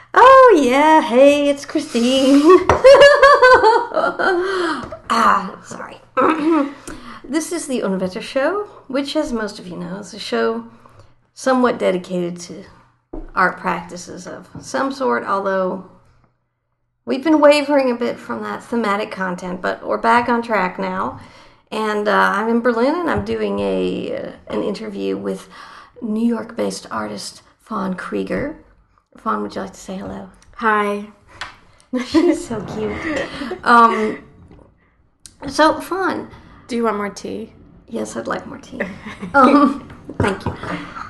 Oh, yeah. Hey, it's Christine. Sorry. This is the Unwetter Show, which, as most of you know, is a show somewhat dedicated to art practices of some sort, although we've been wavering a bit from that thematic content, but we're back on track now. And I'm in Berlin, and I'm doing an interview with New York-based artist Fawn Krieger. Fawn, would you like to say hello? Hi. She's so cute. So, Fawn. Do you want more tea? Yes, I'd like more tea. Thank you.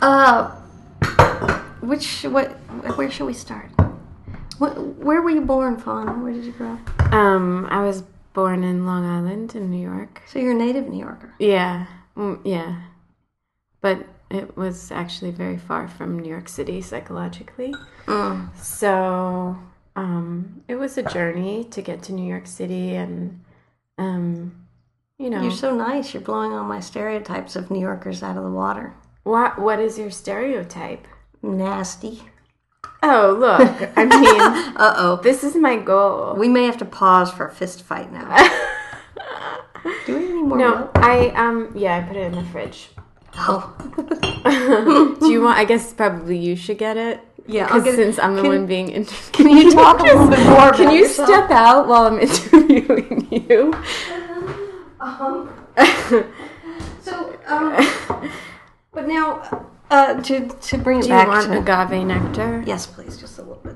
Where should we start? Where were you born, Fawn? Where did you grow up? I was born in Long Island in New York. So you're a native New Yorker? Yeah. Yeah. But it was actually very far from New York City psychologically. So it was a journey to get to New York City, and You're so nice. You're blowing all my stereotypes of New Yorkers out of the water. What is your stereotype? Nasty. Oh, look. I mean, uh-oh. This is my goal. We may have to pause for a fist fight now. Do we need more milk? I put it in the fridge. Oh. Do you want? I guess probably you should get it. Yeah, I'll get it. Since I'm the one being interviewed. Can you talk a little bit more about Can you yourself? step out while I'm interviewing you? But now, to bring it Do back you want to... agave nectar? Yes, please, just a little bit.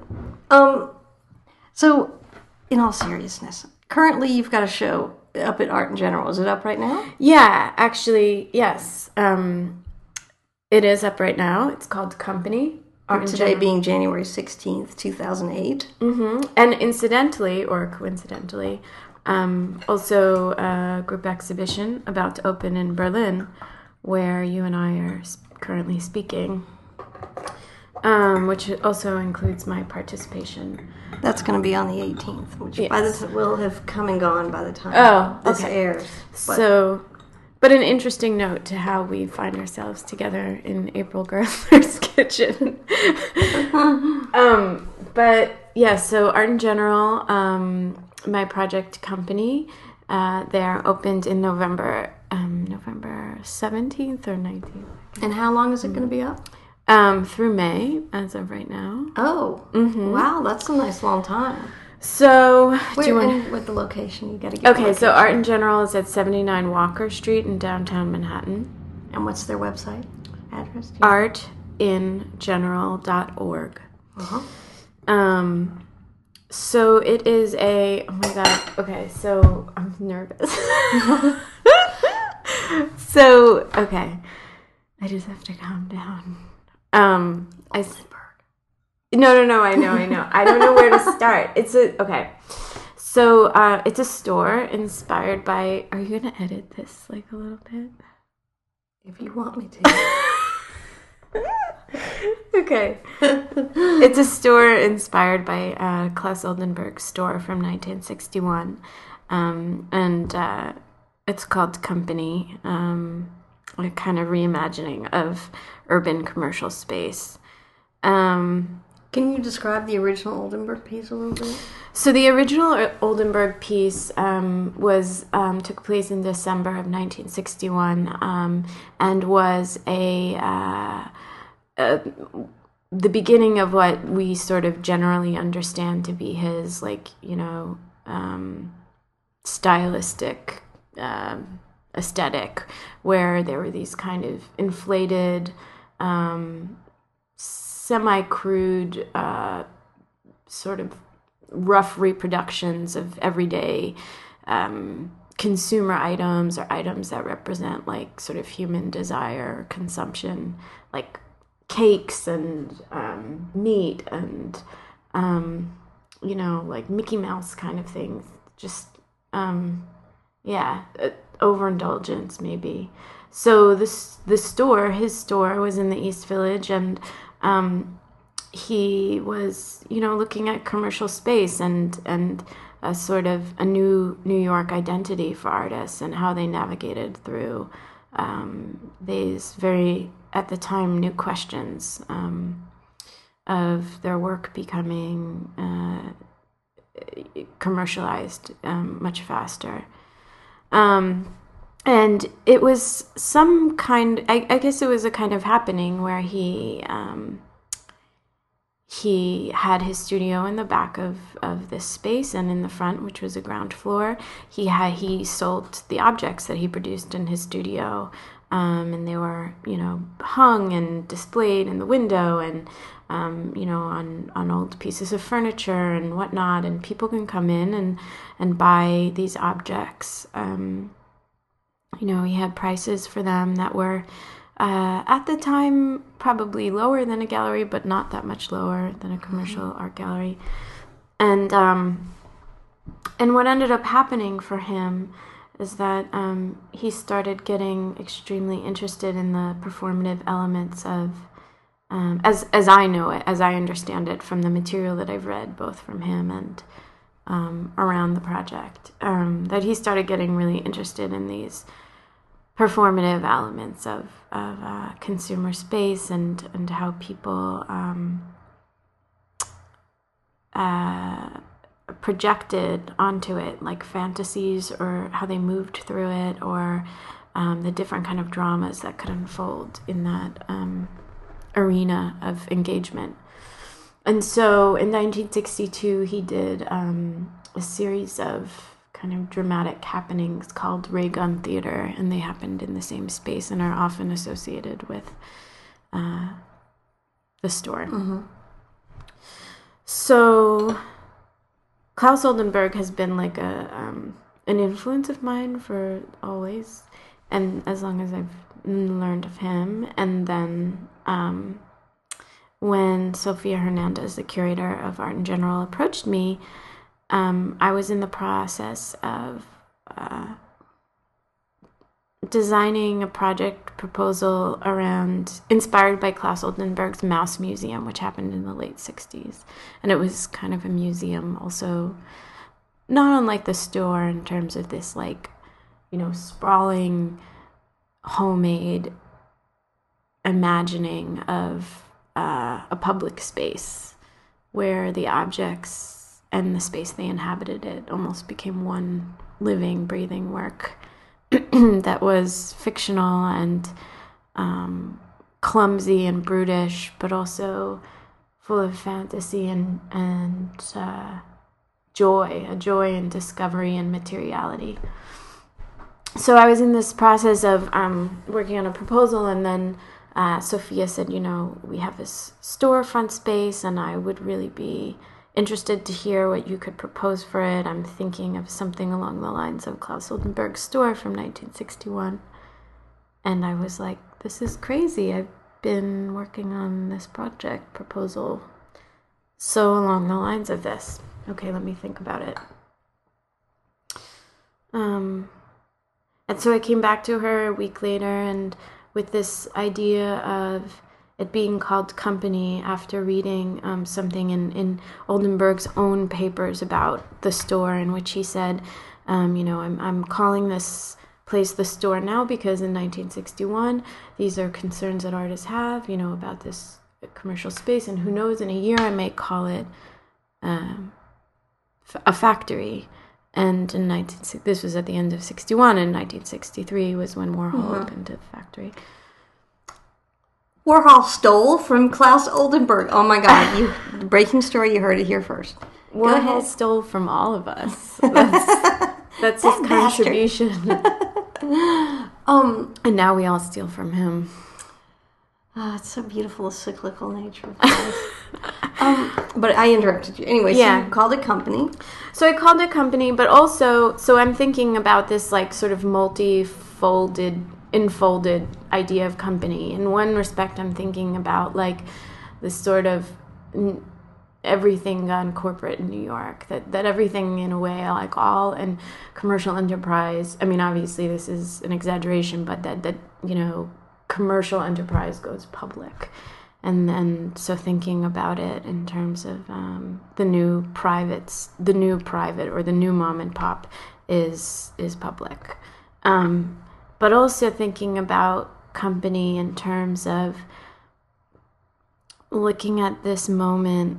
So, in all seriousness, currently you've got a show up at Art in General. Is it up right now? Yeah, actually, yes. It is up right now. It's called Company. Today being January 16th, 2008. Mm-hmm. And incidentally, or coincidentally, also a group exhibition about to open in Berlin, where you and I are currently speaking, which also includes my participation. That's going to be on the 18th, which Yes. will have come and gone by the time this airs. But an interesting note to how we find ourselves together in April Gerstler's kitchen. But yeah, so Art in General, my project company, they're opened in November 17th or 19th. And how long is it going to be up? Through May, as of right now. Oh, wow, that's a nice long time. So, do you want and with the location, you got to get Okay, so Art in General is at 79 Walker Street in downtown Manhattan. And what's their website address? artingeneral.org. Uh-huh. So it is oh my god, okay, so I'm nervous. Okay, I just have to calm down. No, I know. I don't know where to start. Okay. So it's a store inspired by, are you going to edit this like a little bit? If you want me to. Okay. It's a store inspired by Claes Oldenburg's store from 1961. And it's called Company, a kind of reimagining of urban commercial space. Can you describe the original Oldenburg piece a little bit? So the original Oldenburg piece took place in December of 1961, and was the beginning of what we sort of generally understand to be his, stylistic aesthetic, where there were these kind of inflated, semi-crude, sort of rough reproductions of everyday consumer items, or items that represent like sort of human desire or consumption, like cakes and meat and like Mickey Mouse kind of things. Just overindulgence maybe. So his store was in the East Village, and he was, looking at commercial space and a sort of a new New York identity for artists, and how they navigated through these very, at the time, new questions of their work becoming commercialized much faster. And it was some kind, I guess it was a kind of happening where he had his studio in the back of this space, and in the front, which was a ground floor, he sold the objects that he produced in his studio, and they were, hung and displayed in the window, and on old pieces of furniture and whatnot, and people can come in and buy these objects. He had prices for them that were, at the time, probably lower than a gallery, but not that much lower than a commercial art gallery. And what ended up happening for him is that he started getting extremely interested in the performative elements of, as I know it, as I understand it from the material that I've read, both from him and around the project, that he started getting really interested in these performative elements of consumer space and how people projected onto it, like fantasies, or how they moved through it, or the different kind of dramas that could unfold in that arena of engagement. And so in 1962, he did a series of kind of dramatic happenings called Ray Gun Theater, and they happened in the same space and are often associated with the store. Mm-hmm. So Claes Oldenburg has been like an influence of mine for always, and as long as I've learned of him. And then when Sofia Hernandez, the curator of Art in General, approached me, I was in the process of designing a project proposal inspired by Claes Oldenburg's Mouse Museum, which happened in the late 60s. And it was kind of a museum also, not unlike the store in terms of this, sprawling, homemade imagining of a public space where the objects and the space they inhabited it almost became one living, breathing work that was fictional and clumsy and brutish, but also full of fantasy and joy, a joy in discovery and materiality. So I was in this process of working on a proposal, and then Sophia said, we have this storefront space, and I would really be interested to hear what you could propose for it. I'm thinking of something along the lines of Claes Oldenburg's store from 1961. And I was like, this is crazy. I've been working on this project proposal so along the lines of this. Okay, let me think about it. And so I came back to her a week later, and with this idea of it being called Company, after reading something in Oldenburg's own papers about the store, in which he said, I'm calling this place the store now because in 1961 these are concerns that artists have, about this commercial space, and who knows, in a year I may call it a factory. And this was at the end of 61, and 1963 was when Warhol opened the factory. Warhol stole from Claes Oldenburg. Oh my God! The breaking story, you heard it here first. Warhol stole from all of us. That's his contribution. And now we all steal from him. It's so beautiful, the cyclical nature of life. But I interrupted you. Anyway, so you called it Company. So I called it Company, but also, so I'm thinking about this sort of enfolded idea of company. In one respect, I'm thinking about this sort of everything gone corporate in New York, that everything in a way, all and commercial enterprise. I mean, obviously this is an exaggeration, but that commercial enterprise goes public. And then, so thinking about it in terms of the new private or the new mom and pop is public. But also thinking about company in terms of looking at this moment,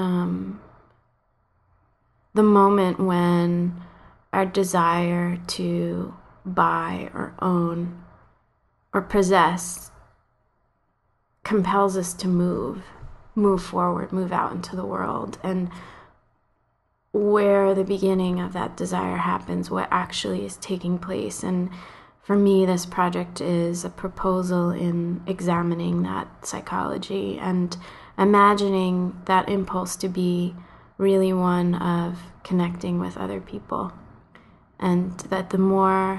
the moment when our desire to buy or own or possess compels us to move forward, move out into the world, and where the beginning of that desire happens, what actually is taking place. And for me, this project is a proposal in examining that psychology and imagining that impulse to be really one of connecting with other people. And that the more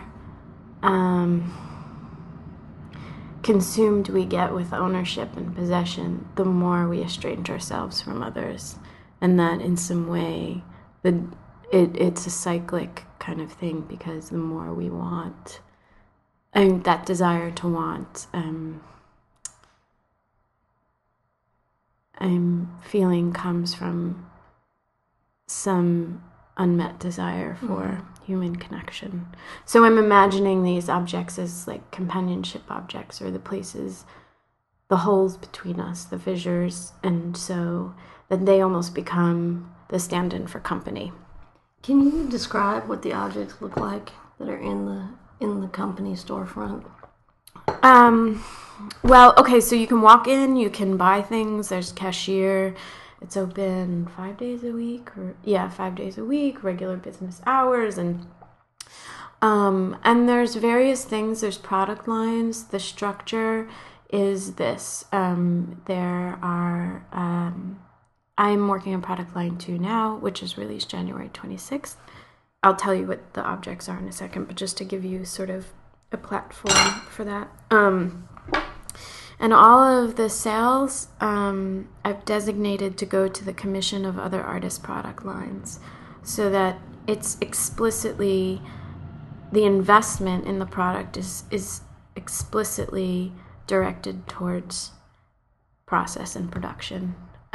consumed we get with ownership and possession, the more we estrange ourselves from others. And that in some way, it's a cyclic kind of thing, because the more we want, and that desire to want, I'm feeling comes from some unmet desire for human connection. So I'm imagining these objects as like companionship objects, or the places, the holes between us, the fissures, and so that they almost become the stand-in for company. Can you describe what the objects look like that are in the company storefront? Well, okay, so you can walk in, you can buy things, there's a cashier. It's open 5 days a week, 5 days a week, regular business hours, and there's various things. There's product lines. The structure is this. There are. I'm working on product line 2 now, which is released January 26th. I'll tell you what the objects are in a second, but just to give you sort of a platform for that. And all of the sales I've designated to go to the commission of other artists' product lines, so that it's explicitly, the investment in the product is explicitly directed towards process and production.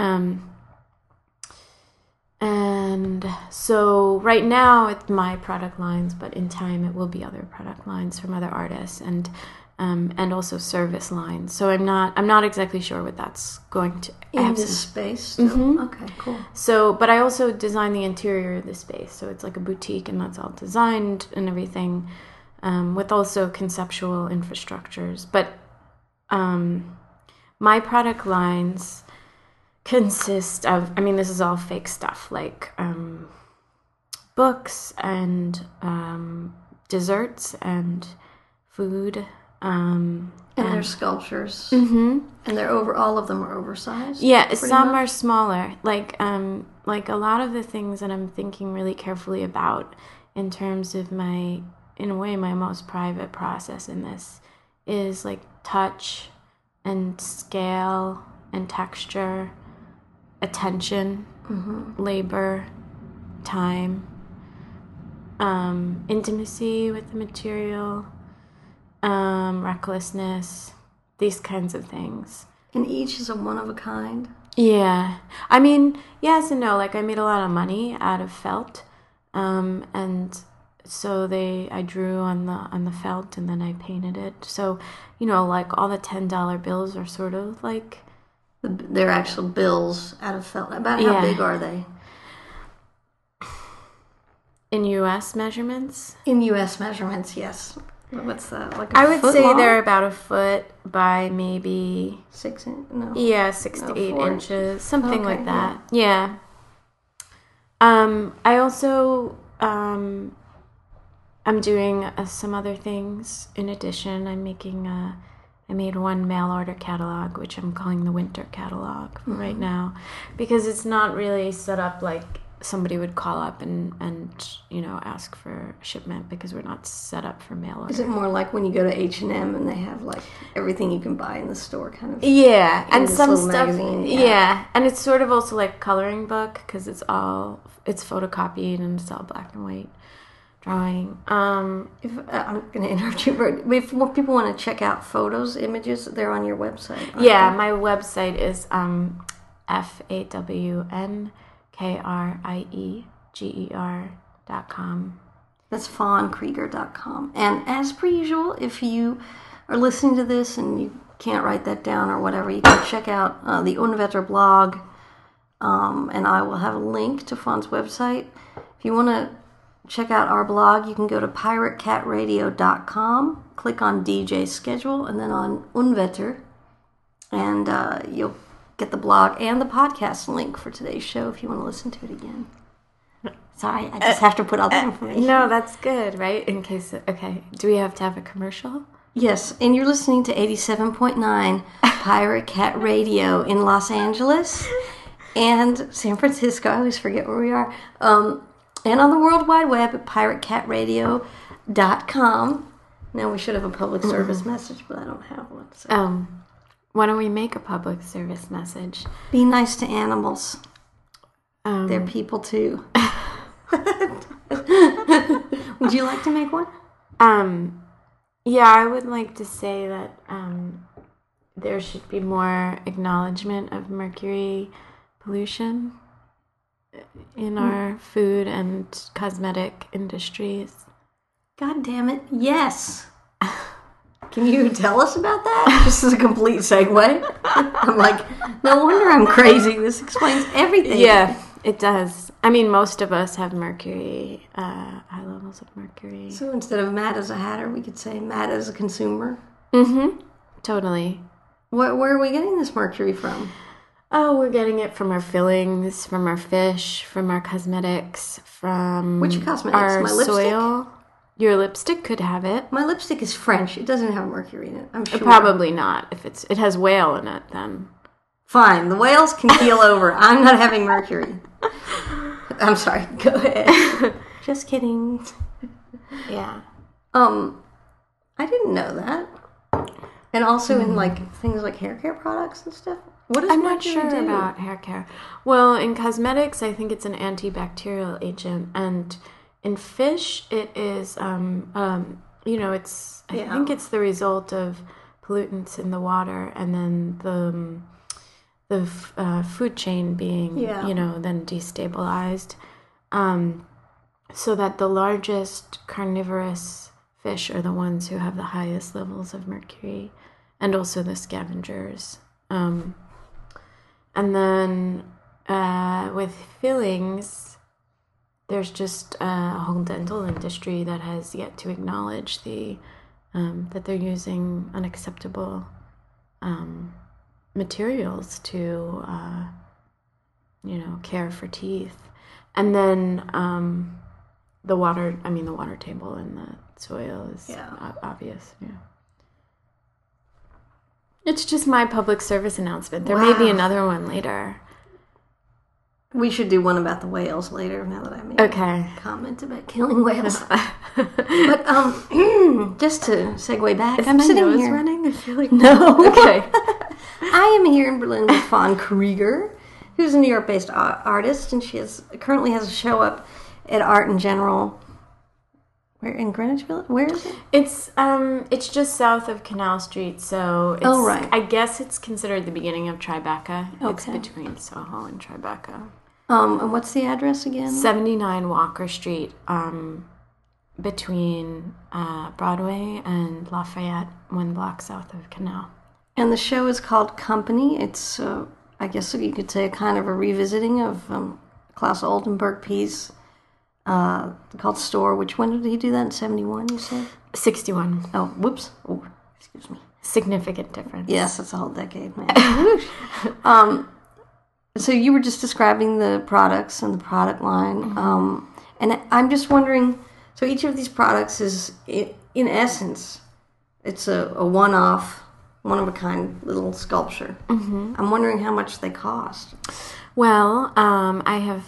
And so right now it's my product lines, but in time it will be other product lines from other artists, and also service lines. So I'm not exactly sure what that's going to. In this space still? Mm-hmm. Okay, cool. So, but I also design the interior of the space, so it's like a boutique, and that's all designed and everything, with also conceptual infrastructures. But my product lines consist of, this is all fake stuff, like books and desserts and food. And they're sculptures. Mm-hmm. And they're all of them are oversized? Yeah, some are smaller. Like a lot of the things that I'm thinking really carefully about in terms of my most private process in this is like touch and scale and texture, attention, labor, time, intimacy with the material, recklessness, these kinds of things. And each is a one of a kind? Yeah. Yes and no. Like, I made a lot of money out of felt, and so I drew on the felt, and then I painted it. So, like all the $10 bills are sort of like... They're actual bills out of felt. About how big are they? In U.S. measurements? In U.S. measurements, yes. What's that? Like I would say long? They're about a foot by maybe 6 inches. No. Yeah, 6 to 8 inches, something like that. Yeah. I also I'm doing some other things in addition. I made one mail order catalog, which I'm calling the winter catalog right now, because it's not really set up like somebody would call up and ask for shipment, because we're not set up for mail order. Is it more like when you go to H&M and they have like everything you can buy in the store kind of? Yeah, and some stuff. Magazine, yeah, and it's sort of also like coloring book, because it's photocopied and it's all black and white drawing. If I'm going to interrupt you, but if people want to check out photos, images, they're on your website. Yeah, my website is FAWNKRIEGER.com. That's fawnkrieger.com. And as per usual, if you are listening to this and you can't write that down or whatever, you can check out the Unwetter blog, and I will have a link to Fawn's website. If you want to check out our blog, you can go to piratecatradio.com, click on DJ schedule, and then on Unwetter, and you'll get the blog and the podcast link for today's show if you want to listen to it again. Sorry, I just have to put all that information. No, that's good, right? In case, okay. Do we have to have a commercial? Yes, and you're listening to 87.9 Pirate Cat Radio in Los Angeles and San Francisco. I always forget where we are. And on the World Wide Web at piratecatradio.com. Now, we should have a public service message, but I don't have one. So. Why don't we make a public service message? Be nice to animals. They're people, too. Would you like to make one? Yeah, I would like to say that there should be more acknowledgement of mercury pollution in our food and cosmetic industries. God damn it, yes. Can you tell us about that? Just as a complete segue. I'm like, no wonder I'm crazy. This explains everything. Yeah, it does. I mean, most of us have mercury, high levels of mercury. So instead of mad as a hatter, we could say mad as a consumer. Mm-hmm. Totally. Where are we getting this mercury from? Oh, we're getting it from our fillings, from our fish, from our cosmetics, from Which cosmetics? our My lipstick? soil. Your lipstick could have it. My lipstick is French. It doesn't have mercury in it, I'm sure. Probably not. If it has whale in it, then. Fine. The whales can keel over. I'm not having mercury. I'm sorry. Go ahead. Just kidding. Yeah. I didn't know that. And also in like things like hair care products and stuff. What does I'm not mercury sure do? about hair care. Well, in cosmetics, I think it's an antibacterial agent, and in fish, it is. It's. I think it's the result of pollutants in the water, and then the food chain being, then destabilized, so that the largest carnivorous fish are the ones who have the highest levels of mercury, and also the scavengers. And then with fillings, there's just a whole dental industry that has yet to acknowledge that they're using unacceptable materials to care for teeth. And then the water table in the soil is obvious. Yeah. It's just my public service announcement. There may be another one later. We should do one about the whales later, now that I made a comment about killing whales. But just to segue back, I'm sitting nose here. running? I feel like No. Okay. I am here in Berlin with Fawn Krieger, who's a New York-based artist, and she currently has a show up at Art in General. Where in Greenwich Village? Where is it? It's just south of Canal Street, so it's, right. I guess it's considered the beginning of Tribeca. Okay. It's between Soho and Tribeca. And what's the address again? 79 Walker Street, between Broadway and Lafayette, 1 block south of Canal. And the show is called Company. It's, I guess you could say, a kind of a revisiting of Klaus Oldenburg piece called Store. When did he do that? In 71, you said? 61. Oh, whoops. Oh, excuse me. Significant difference. Yes, that's a whole decade, man. So you were just describing the products and the product line. Mm-hmm. And I'm just wondering, so each of these products is, in essence, it's a one-off, one-of-a-kind little sculpture. Mm-hmm. I'm wondering how much they cost. Well, I have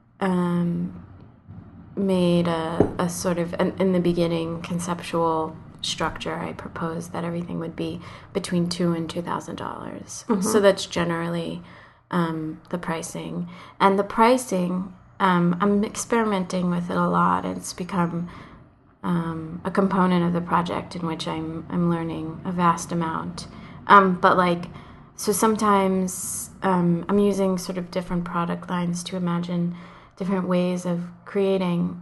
made a sort of, in the beginning, conceptual structure. I proposed that everything would be between $2,000 and $2,000. Mm-hmm. So that's generally the pricing. And the pricing, I'm experimenting with it a lot. It's become a component of the project in which I'm learning a vast amount. So sometimes I'm using sort of different product lines to imagine different ways of creating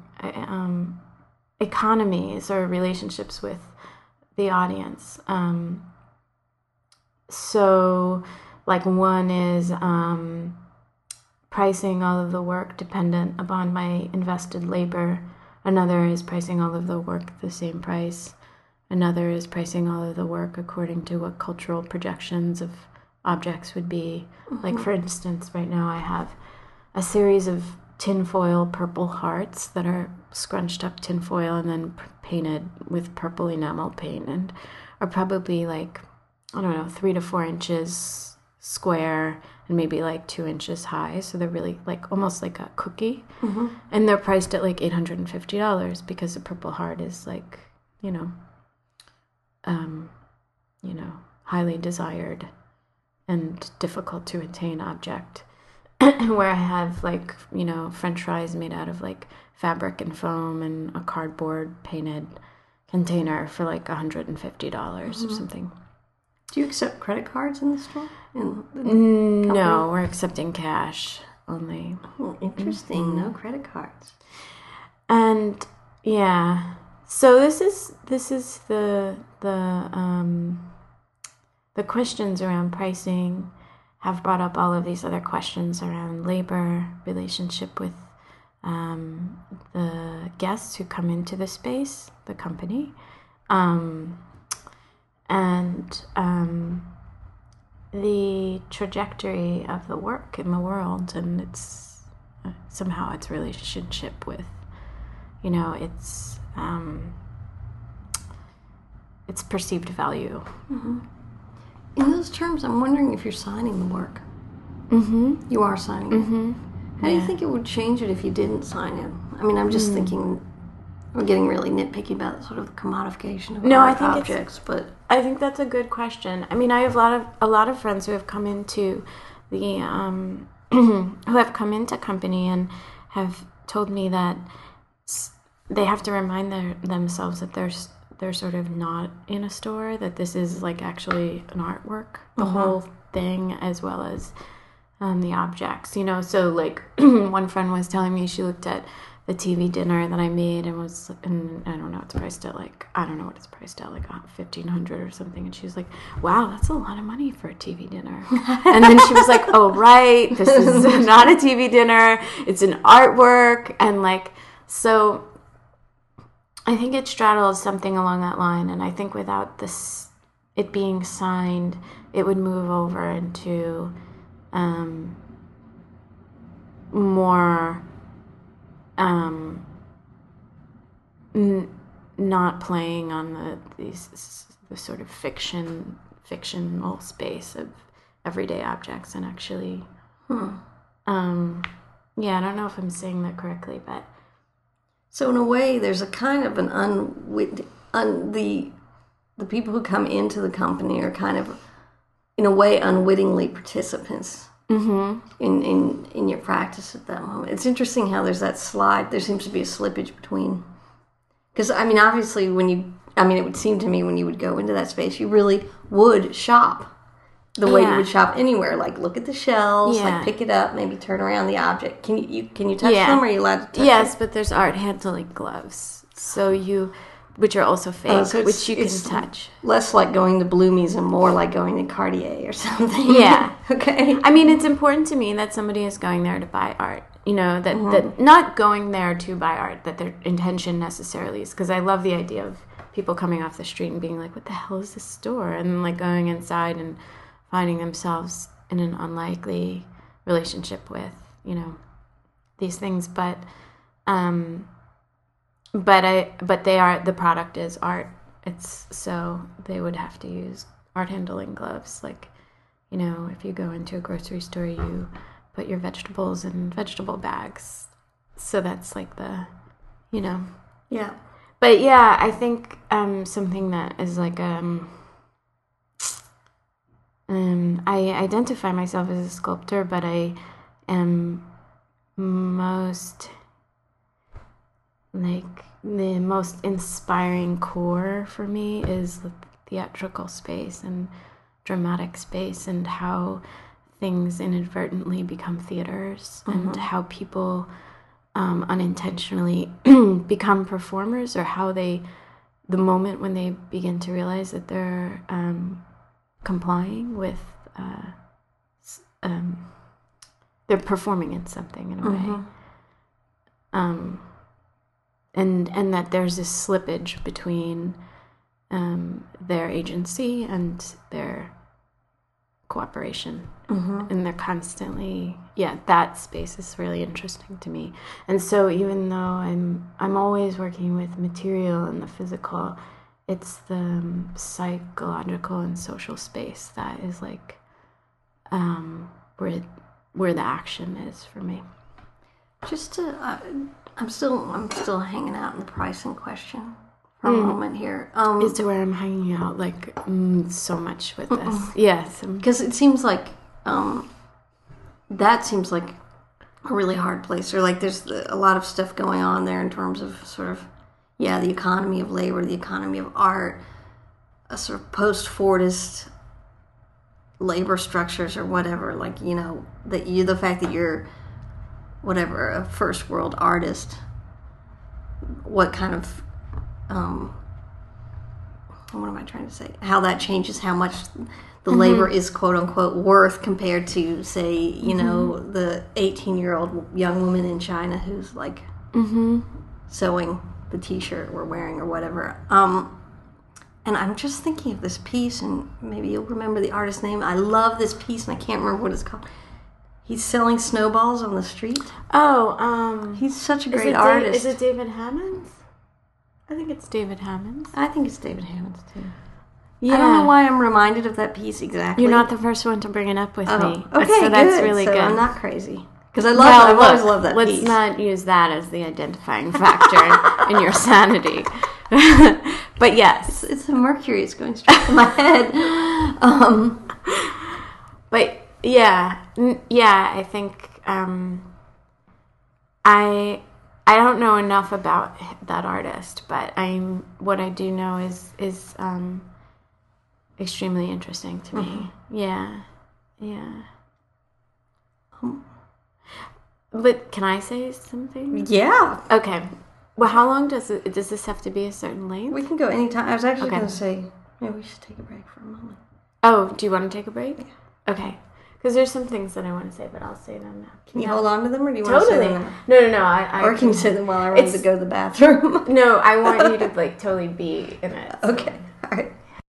economies or relationships with the audience. So, like, one is pricing all of the work dependent upon my invested labor. Another is pricing all of the work the same price. Another is pricing all of the work according to what cultural projections of objects would be. Like, for instance, right now I have a series of tinfoil purple hearts that are scrunched up tinfoil and then painted with purple enamel paint, and are probably like, I don't know, 3 to 4 inches square and maybe like 2 inches high. So they're really like almost like a cookie. And they're priced at like $850 because the purple heart is like, highly desired and difficult to attain object. Where I have like, French fries made out of like fabric and foam and a cardboard painted container for like $150 or something. Do you accept credit cards in the store? No, we're accepting cash only. Oh, interesting. No credit cards. And yeah, so this is the questions around pricing have brought up all of these other questions around labor, relationship with the guests who come into the space, the company, and the trajectory of the work in the world, and its relationship with, its perceived value. In those terms, I'm wondering if you're signing the work. You are signing it. How do you think it would change it if you didn't sign it? I mean, I'm just thinking, we're getting really nitpicky about sort of the commodification of art objects, but I think that's a good question. I mean, I have a lot of friends who have come into the who have come into company and have told me that they have to remind themselves that they're sort of not in a store, that this is like actually an artwork, the whole thing, as well as the objects, so like one friend was telling me she looked at the TV dinner that I made and I don't know, it's priced at like, I don't know what it's priced at, like $1,500 or something, and she was like, wow, that's a lot of money for a TV dinner. And then she was like, oh right, this is not a TV dinner, it's an artwork. And like, so I think it straddles something along that line, and I think without it being signed, it would move over into more not playing on the sort of fictional space of everyday objects, and actually I don't know if I'm saying that correctly, but so in a way there's a kind of an the people who come into the company are kind of, in a way, unwittingly participants in your practice at that moment. It's interesting how there's that slide. There seems to be a slippage between, because I mean, obviously, it would seem to me when you would go into that space, you really would shop the way you would shop anywhere. Like, look at the shelves, like pick it up, maybe turn around the object. Can you touch them? Or are you allowed to touch them? Yes, but there's art handling gloves, which are also fake, so which you can touch. Less like going to Bloomies and more like going to Cartier or something. Yeah. Okay. I mean, it's important to me that somebody is going there to buy art. That not going there to buy art, that their intention necessarily is, because I love the idea of people coming off the street and being like, what the hell is this store? And then like going inside and finding themselves in an unlikely relationship with, these things. But the product is art. So they would have to use art handling gloves. Like, if you go into a grocery store, you put your vegetables in vegetable bags. So that's like the, Yeah. But yeah, I think something that is like, I identify myself as a sculptor, but I am the most inspiring core for me is the theatrical space and dramatic space, and how things inadvertently become theaters, and how people unintentionally become performers, or how the moment when they begin to realize that they're complying with, they're performing in something in a way. And that there's this slippage between their agency and their cooperation. And they're constantly, that space is really interesting to me. And so even though I'm always working with material and the physical, it's the psychological and social space that is like where the action is for me. Just to, I'm still hanging out in the pricing question for a moment here. It's where I'm hanging out like so much with this. Yes, because it seems like that seems like a really hard place, or like there's a lot of stuff going on there in terms of sort of the economy of labor, the economy of art, a sort of post-Fordist labor structures or whatever. Like the fact that you're whatever a first world artist, what kind of what am I trying to say? How that changes how much the labor is quote unquote worth compared to say the 18-year-old young woman in China who's like sewing the t-shirt we're wearing or whatever. And I'm just thinking of this piece, and maybe you'll remember the artist's name. I love this piece, and I can't remember what it's called. He's selling snowballs on the street. He's such a great artist. Is it David Hammonds? I think it's David Hammonds. I think it's David Hammonds, too. Yeah. I don't know why I'm reminded of that piece exactly. You're not the first one to bring it up with me. Okay, so that's really good. I'm not crazy. Because I've always loved that piece. Let's not use that as the identifying factor in your sanity. But yes. It's a Mercury. It's going straight to my head. But I think I don't know enough about that artist, but what I do know is extremely interesting to me. Yeah. But can I say something? Yeah. Okay. Well, how long does this have to be a certain length? We can go anytime. I was actually going to say maybe we should take a break for a moment. Oh, do you want to take a break? Yeah. Okay. Because there's some things that I want to say, but I'll say them now. Can you hold on to them, or do you want to say them now? No. Or can you say them while I run to go to the bathroom? No, I want you to totally be in it. So. Okay. All right.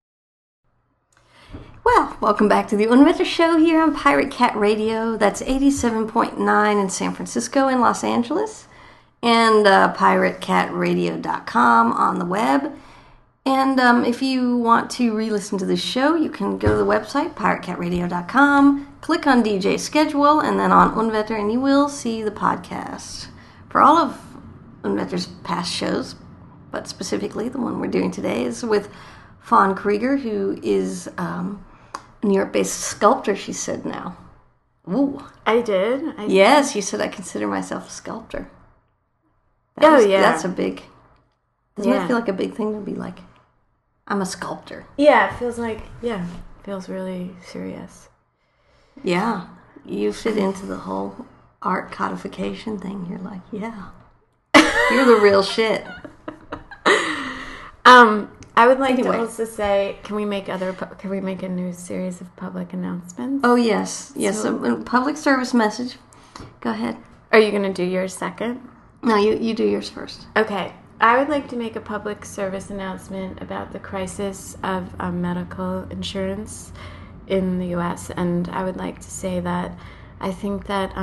Well, welcome back to the Unwetter Show here on Pirate Cat Radio. That's 87.9 in San Francisco and Los Angeles, and piratecatradio.com on the web. And if you want to re-listen to this show, you can go to the website, piratecatradio.com, click on DJ Schedule, and then on Unwetter, and you will see the podcast for all of Unwetter's past shows, but specifically the one we're doing today is with Fawn Krieger, who is a New York-based sculptor, she said now. Ooh. I did? Yes, you said I consider myself a sculptor. That's a big... Doesn't that feel like a big thing to be like, I'm a sculptor? Yeah, it feels feels really serious. Yeah. You fit into the whole art codification thing. You're like, yeah. You're the real shit. I would like to also say, can we make a new series of public announcements? Oh, yes. Yes, a public service message. Go ahead. Are you going to do yours second? No, you do yours first. Okay. I would like to make a public service announcement about the crisis of medical insurance in the U.S. And I would like to say that I think that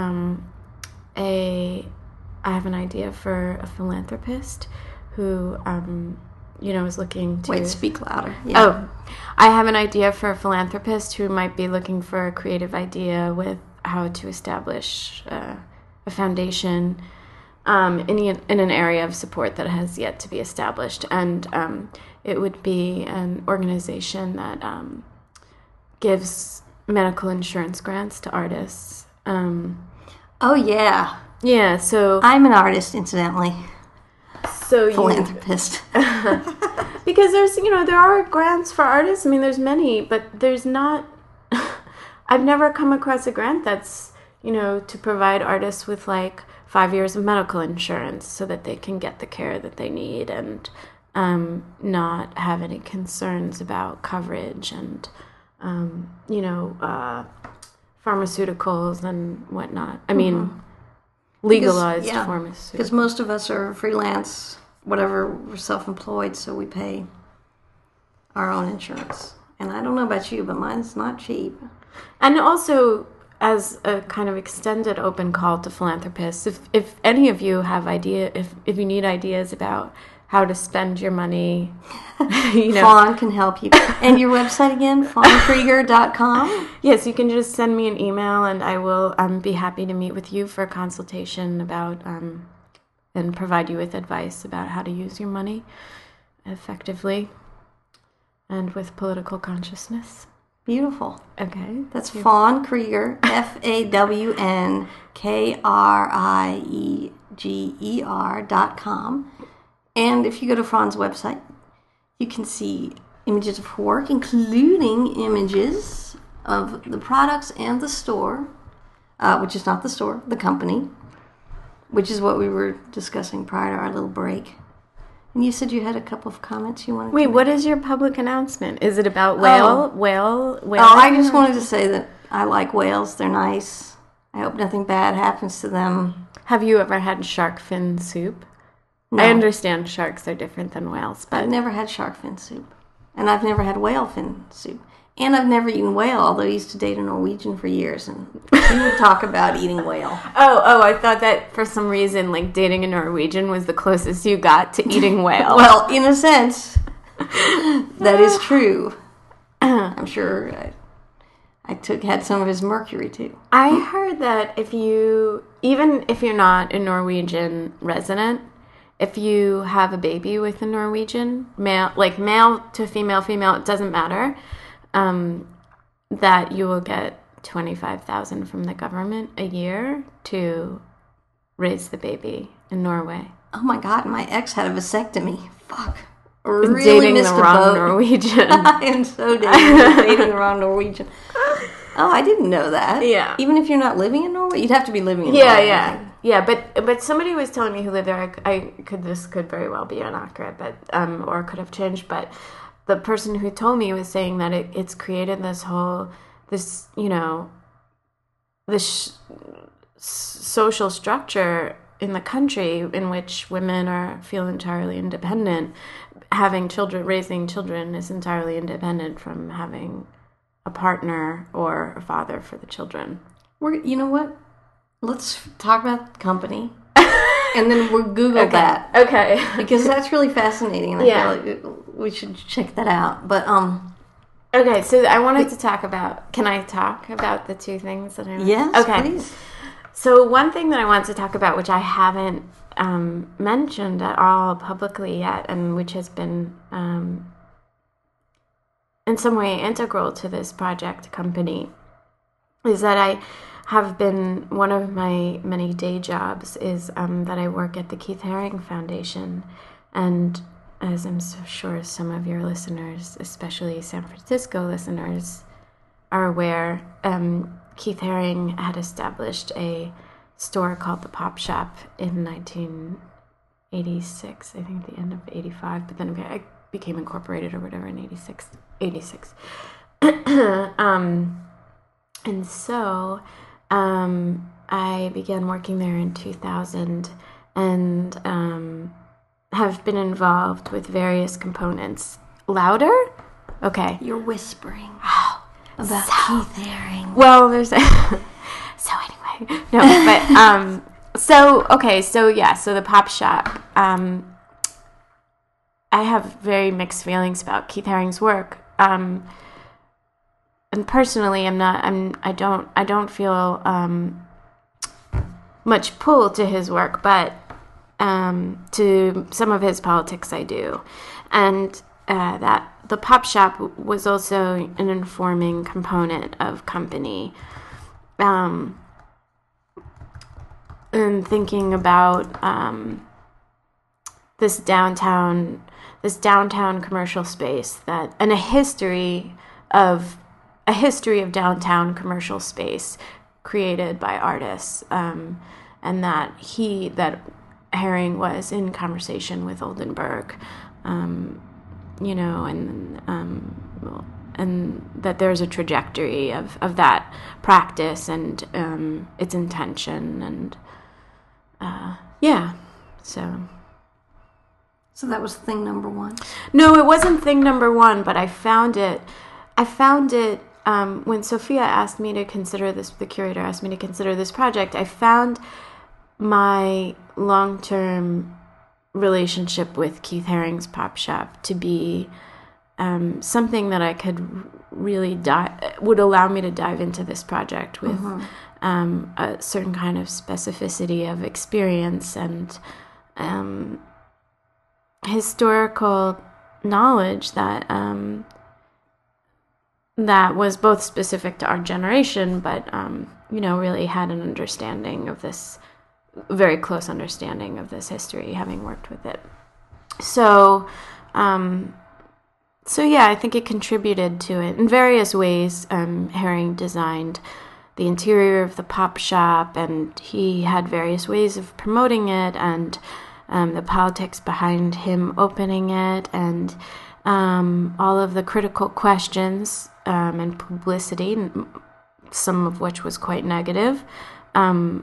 I have an idea for a philanthropist who, is looking to... Wait, speak louder. Yeah. Oh, I have an idea for a philanthropist who might be looking for a creative idea with how to establish a foundation in an area of support that has yet to be established. And it would be an organization that gives medical insurance grants to artists. Oh, yeah. Yeah, so... I'm an artist, incidentally. So philanthropist. Because there are grants for artists. I mean, there's many, but there's not... I've never come across a grant that's, to provide artists with, 5 years of medical insurance so that they can get the care that they need and not have any concerns about coverage and pharmaceuticals and whatnot. I mean, legalized pharmaceuticals. Because most of us are freelance, whatever, we're self-employed, so we pay our own insurance. And I don't know about you, but mine's not cheap. And also, as a kind of extended open call to philanthropists, if any of you have if you need ideas about how to spend your money, Fawn can help you. And your website again, fawnkrieger.com? Yes, you can just send me an email, and I will be happy to meet with you for a consultation about and provide you with advice about how to use your money effectively and with political consciousness. Beautiful. Okay. That's Fawn Krieger, FAWNKRIEGER.com. And if you go to Fawn's website, you can see images of her work, including images of the products and the store, which is not the store, the company, which is what we were discussing prior to our little break. And you said you had a couple of comments you wanted to make. What is your public announcement? Is it about whale? Oh, I just wanted to say that I like whales. They're nice. I hope nothing bad happens to them. Have you ever had shark fin soup? No. I understand sharks are different than whales, but I've never had shark fin soup. And I've never had whale fin soup. And I've never eaten whale, although I used to date a Norwegian for years, and he would talk about eating whale. Oh, I thought that for some reason, like, dating a Norwegian was the closest you got to eating whale. Well, in a sense, that is true. I'm sure I had some of his mercury, too. I heard that even if you're not a Norwegian resident, if you have a baby with a Norwegian, male to female, it doesn't matter, that you will get $25,000 from the government a year to raise the baby in Norway. Oh my God, my ex had a vasectomy. Fuck. Really dating missed the wrong Norwegian. I am so dating the wrong Norwegian. Oh, I didn't know that. Yeah. Even if you're not living in Norway, you'd have to be living in Norway. Yeah. But somebody was telling me who lived there. This could very well be inaccurate, but or could have changed. But the person who told me was saying that it's created this social structure in the country in which women feel entirely independent. Raising children is entirely independent from having a partner or a father for the children. You know what? Let's talk about the company, and then we'll Google that. Okay. Because that's really fascinating, and I feel like we should check that out. But okay, so I wanted to talk about. Can I talk about the two things that I? Yes. Okay. Please. So one thing that I want to talk about, which I haven't mentioned at all publicly yet, and which has been in some way integral to this project company, is that I have been, one of my many day jobs is that I work at the Keith Haring Foundation. And as I'm so sure some of your listeners, especially San Francisco listeners, are aware, Keith Haring had established a store called the Pop Shop in 1986, I think the end of 85, but then I became incorporated or whatever in 86. And so I began working there in 2000 and have been involved with various components. Louder? Okay. You're whispering about Keith Haring. Well, there's so anyway. No, but so the Pop Shop. I have very mixed feelings about Keith Haring's work. And personally, I don't feel much pull to his work, but to some of his politics I do. And that the Pop Shop was also an informing component of company. And thinking about this downtown commercial space and a history of downtown commercial space created by artists, and that Haring was in conversation with Oldenburg, and that there's a trajectory of that practice and its intention, and So that was thing number one? No, it wasn't thing number one, but I found it when Sophia asked me to consider this, the curator asked me to consider this project, I found my long-term relationship with Keith Haring's Pop Shop to be something that I could really would allow me to dive into this project with a certain kind of specificity of experience and historical knowledge that that was both specific to our generation, but really had an understanding of this, very close understanding of this history, having worked with it. So I think it contributed to it in various ways. Haring designed the interior of the Pop Shop, and he had various ways of promoting it, and the politics behind him opening it, and all of the critical questions and publicity, some of which was quite negative, and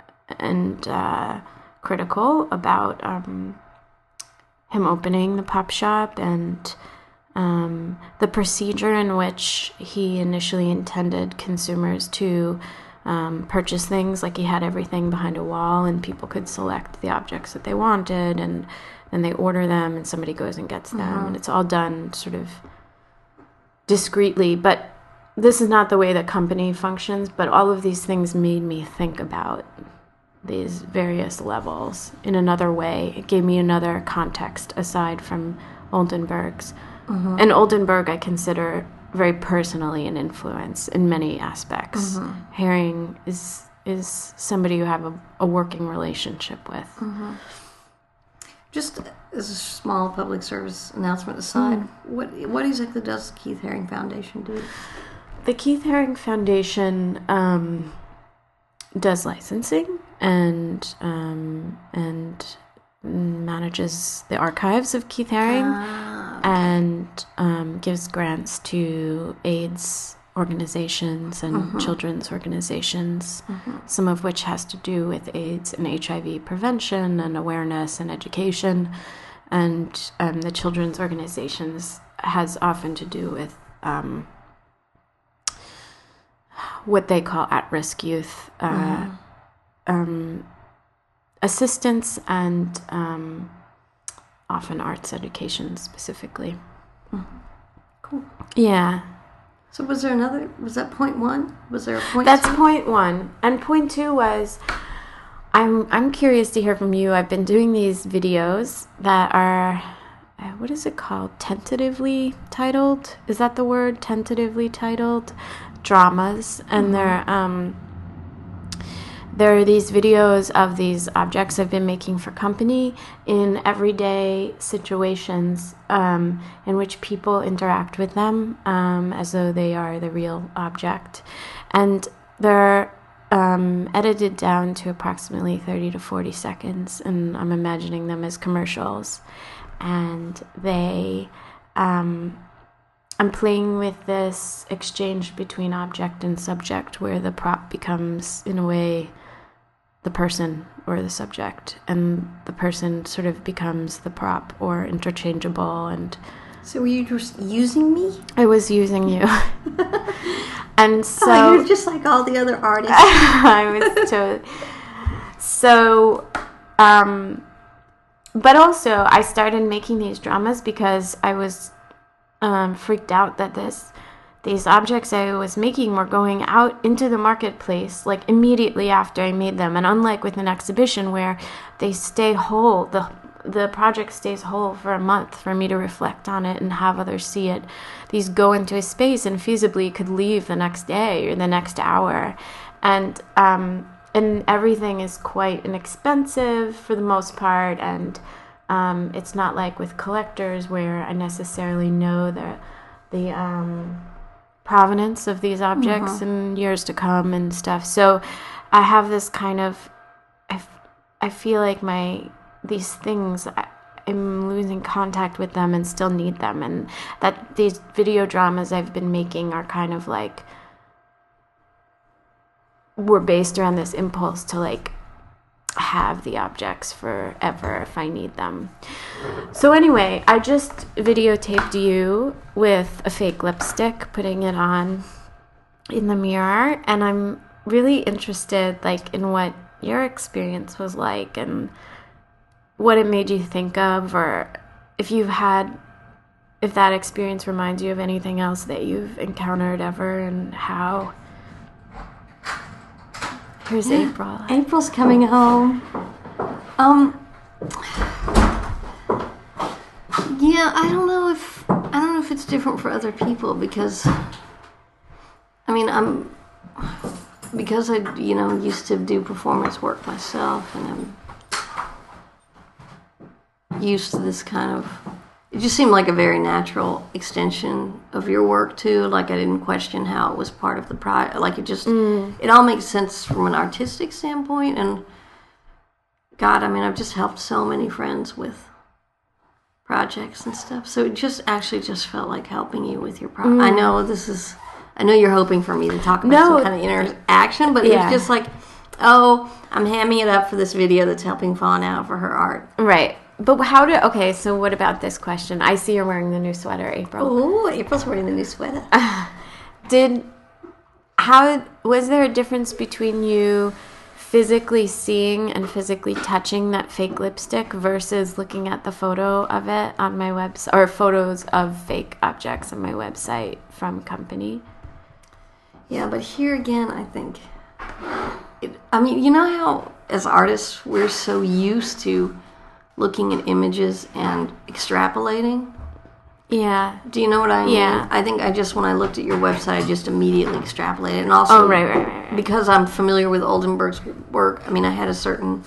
critical about him opening the Pop Shop, and the procedure in which he initially intended consumers to purchase things. Like, he had everything behind a wall and people could select the objects that they wanted, and then they order them and somebody goes and gets them, and it's all done sort of discreetly. But this is not the way the company functions, but all of these things made me think about these various levels in another way. It gave me another context aside from Oldenburg's. And Oldenburg I consider very personally an influence in many aspects. Haring is somebody you have a working relationship with. Just as a small public service announcement aside, what exactly does the Keith Haring Foundation do? The Keith Haring Foundation does licensing and manages the archives of Keith Haring, and gives grants to AIDS organizations and children's organizations, some of which has to do with AIDS and HIV prevention and awareness and education. And the children's organizations has often to do with what they call at-risk youth assistance, and often arts education specifically. Cool. Yeah. So was that point one? Was there a point That's two? point one. And point two was, I'm curious to hear from you. I've been doing these videos that are, what is it called? Tentatively titled? Is that the word? Tentatively titled dramas. And there are these videos of these objects I've been making for company in everyday situations in which people interact with them as though they are the real object. And they're edited down to approximately 30 to 40 seconds, and I'm imagining them as commercials. And I'm playing with this exchange between object and subject, where the prop becomes, in a way, the person or the subject, and the person sort of becomes the prop, or interchangeable. And so were you just using me? I was using you. And so you're just like all the other artists. I was but also I started making these dramas because I was freaked out that these objects I was making were going out into the marketplace like immediately after I made them. And unlike with an exhibition where they stay whole, the project stays whole for a month for me to reflect on it and have others see it, these go into a space and feasibly could leave the next day or the next hour. And everything is quite inexpensive for the most part, and it's not like with collectors where I necessarily know the provenance of these objects in years to come and stuff. So I have this kind of, I feel like these things, am losing contact with them and still need them, and that these video dramas I've been making are kind of like were based around this impulse to like have the objects forever if I need them. So anyway, I just videotaped you with a fake lipstick, putting it on in the mirror, and I'm really interested like in what your experience was like and what it made you think of, or if that experience reminds you of anything else that you've encountered ever, and how. Here's April. April's coming home. Yeah, I don't know if it's different for other people, because I mean, because I used to do performance work myself, and I'm used to this kind of. It just seemed like a very natural extension of your work too. Like, I didn't question how it was part of the project. Like, it just it all makes sense from an artistic standpoint. And God, I mean, I've just helped so many friends with projects and stuff. So it just felt like helping you with your project. I know you're hoping for me to talk about some kind of interaction, but it's just like, oh, I'm hamming it up for this video that's helping Fawn out for her art. Right. But so what about this question? I see you're wearing the new sweater, April. Oh, April's wearing the new sweater. Was there a difference between you physically seeing and physically touching that fake lipstick versus looking at the photo of it on my website, or photos of fake objects on my website from company? Yeah, but here again, I think, I mean, you know how as artists we're so used to looking at images and extrapolating? Yeah. Do you know what I mean? Yeah. I think when I looked at your website, I just immediately extrapolated. And also, right. Because I'm familiar with Oldenburg's work, I mean, I had a certain,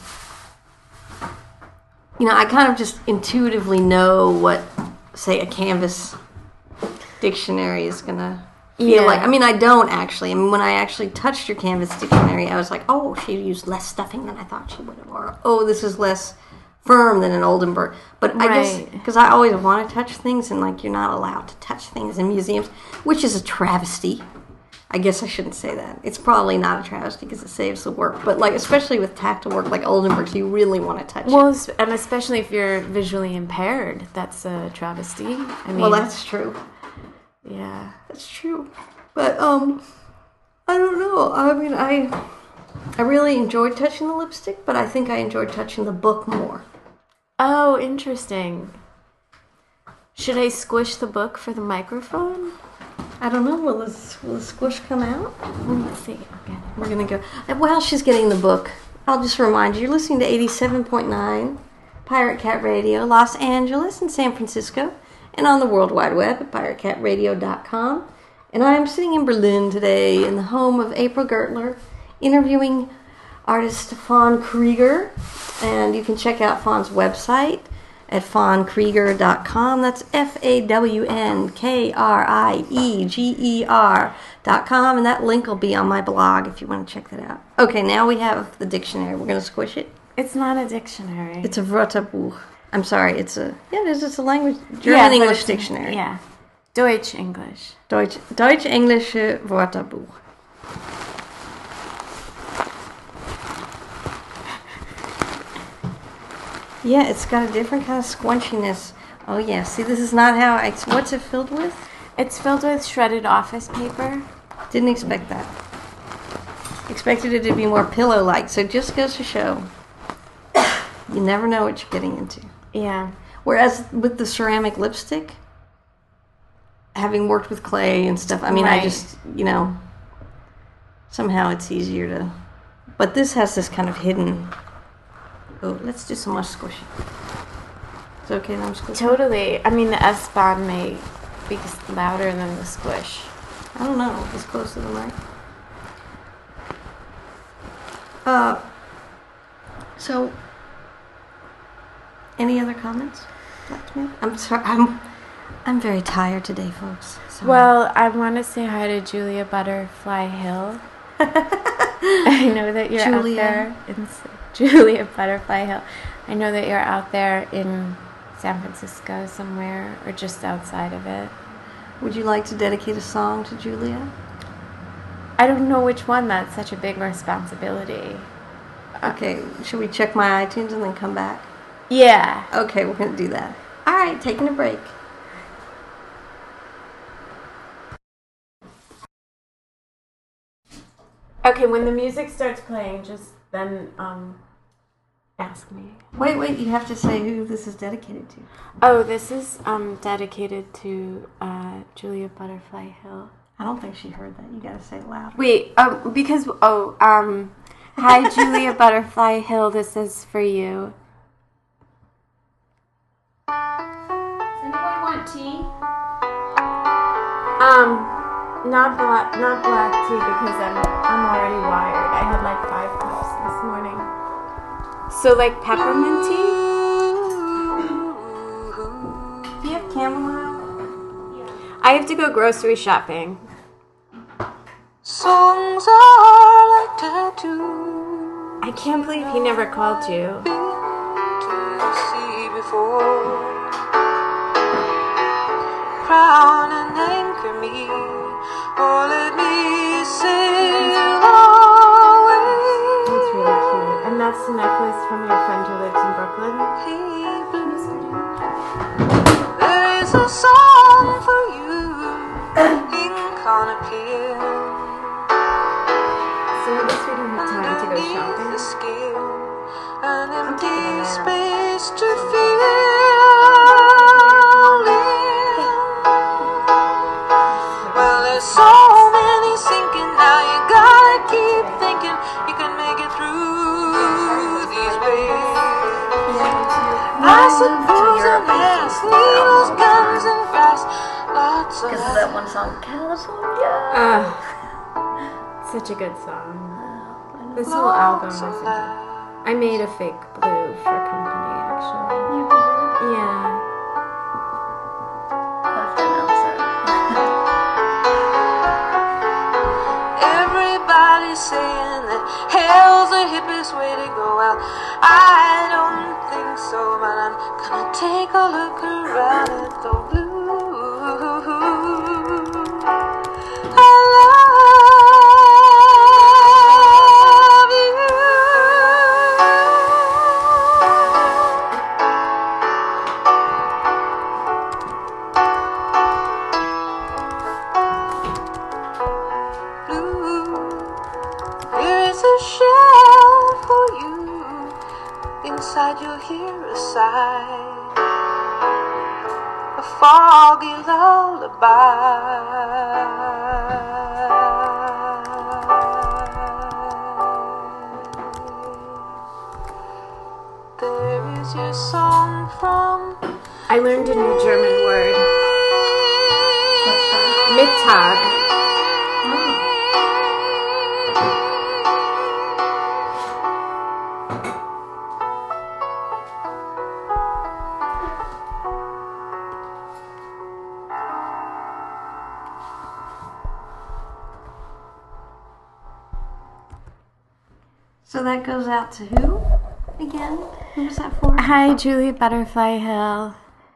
I kind of just intuitively know what, say, a Canvas dictionary is going to feel like. I mean, I don't actually. I mean, when I actually touched your Canvas dictionary, I was like, oh, she used less stuffing than I thought she would have. Or, oh, this is less firm than an Oldenburg. But I guess, because I always want to touch things, and like, you're not allowed to touch things in museums, which is a travesty. I guess I shouldn't say that. It's probably not a travesty because it saves the work. But like, especially with tactile work like Oldenburg's, you really want to touch it. And especially if you're visually impaired, that's a travesty. I mean, well, that's true. Yeah. That's true. But, I don't know. I mean, I really enjoyed touching the lipstick, but I think I enjoyed touching the book more. Oh, interesting. Should I squish the book for the microphone? I don't know. Will the squish come out? Let's see. Okay. We're going to go. While she's getting the book, I'll just remind you, you're listening to 87.9 Pirate Cat Radio, Los Angeles and San Francisco, and on the World Wide Web at piratecatradio.com. And I am sitting in Berlin today in the home of April Gertler, interviewing artist Fawn Krieger. And you can check out Fawn's website at fawnkrieger.com. That's FAWNKRIEGER.com. And that link will be on my blog if you want to check that out. Okay, now we have the dictionary. We're going to squish it. It's not a dictionary. It's a Wörterbuch. I'm sorry, it's a language, German-English dictionary. Yeah. Deutsch-English. Deutsch-Englische Wörterbuch. Yeah, it's got a different kind of squunchiness. Oh, yeah. See, this is not how what's it filled with? It's filled with shredded office paper. Didn't expect that. Expected it to be more pillow-like, so it just goes to show. You never know what you're getting into. Yeah. Whereas with the ceramic lipstick, having worked with clay and stuff, I mean, I just, somehow it's easier to... But this has this kind of hidden... Oh, let's do some more squishing. Is it okay that I'm squishing? Totally. I mean, the S-Bahn may be louder than the squish. I don't know. It's close to the mic. So, any other comments? I'm sorry. I'm very tired today, folks. Sorry. Well, I want to say hi to Julia Butterfly Hill. I know that you're out there. Julia Butterfly Hill. I know that you're out there in San Francisco somewhere or just outside of it. Would you like to dedicate a song to Julia? I don't know which one. That's such a big responsibility. Okay, should we check my iTunes and then come back? Yeah. Okay, we're going to do that. All right, taking a break. Okay, when the music starts playing, just then ask me. Wait, you have to say who this is dedicated to. Oh, this is dedicated to Julia Butterfly Hill. I don't think she heard that. You got to say it louder. Wait, hi Julia Butterfly Hill, this is for you. Does anyone want tea? Not black tea because I'm already wired. I had like 5 cups this morning. So like peppermint tea? Do you have chamomile? Yeah. I have to go grocery shopping. Songs are like tattoos. I can't believe he never called you. To see before, crown and anchor me, or let me sail away. That's really cute. And that's the necklace from your friend who lives in Brooklyn? Hey, there is a song for you, ink on a pill. So I guess we don't have time to go shopping. The skill, an empty space to fill in. Well, there's so many sinking now. You gotta keep thinking you can make it through these waves. I suppose a mess, needles, guns, and grass. Lots of Because of that one song, California. Such a good song. This whole album is I made a fake blue for company, actually. You did. Yeah. Left and Elsa. Everybody's saying that hell's the hippest way to go out. I don't think so, but I'm gonna take a look around at the blue. I love you. Blue, there is a shell for you. Inside you'll hear a sigh, a foggy lullaby. There is your song from I learned a new German word. Mittag. So that goes out to who again? Who was that for? Hi, Julia Butterfly Hill.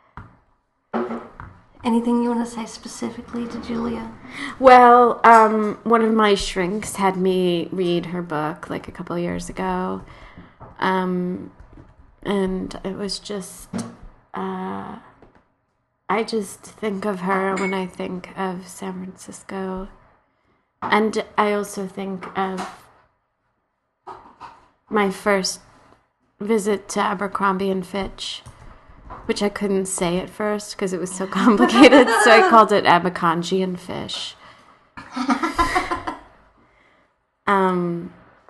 Anything you want to say specifically to Julia? Well, one of my shrinks had me read her book like a couple years ago. And it was just, I just think of her when I think of San Francisco. And I also think of my first visit to Abercrombie and Fitch, which I couldn't say at first because it was so complicated, so I called it Abercrombie and Fish. And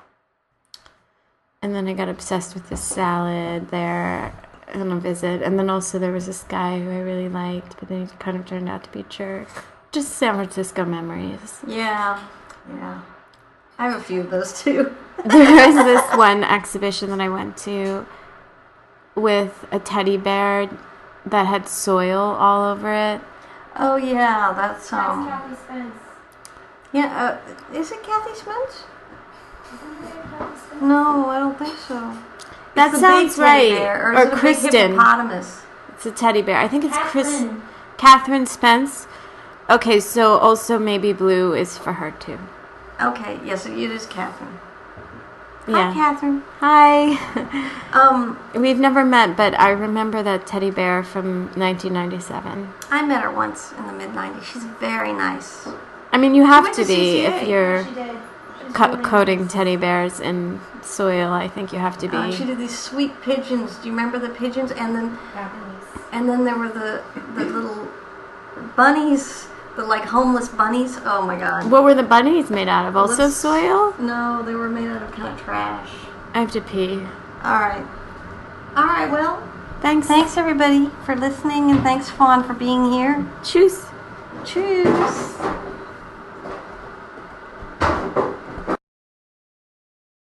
then I got obsessed with this salad there on a visit, and then also there was this guy who I really liked, but then he kind of turned out to be a jerk. Just San Francisco memories. Yeah. I have a few of those too. There was this one exhibition that I went to with a teddy bear that had soil all over it. Oh yeah, that's Kathy Spence. Yeah, is it Kathy Spence? No, I don't think so. That It's the sounds big teddy right. bear, or is Or it a big Kristen. hippopotamus? It's a teddy bear. I think it's Catherine Spence. Okay, so also maybe blue is for her too. Okay, yes, it is Catherine. Yeah. Hi, Catherine. Hi. We've never met, but I remember that teddy bear from 1997. I met her once in the mid-90s. She's very nice. I mean, you have went to to be CCA. if you're She did. coating teddy bears in soil. I think you have to be. She did these sweet pigeons. Do you remember the pigeons? And then there were the little bunnies, the like homeless bunnies. Oh my God. What were the bunnies made out of? Also Let's- soil? No, they were made out of kind of trash. I have to pee. All right. All right. Well, Thanks. thanks everybody for listening, and thanks Fawn for being here. Tschüss. Cheers.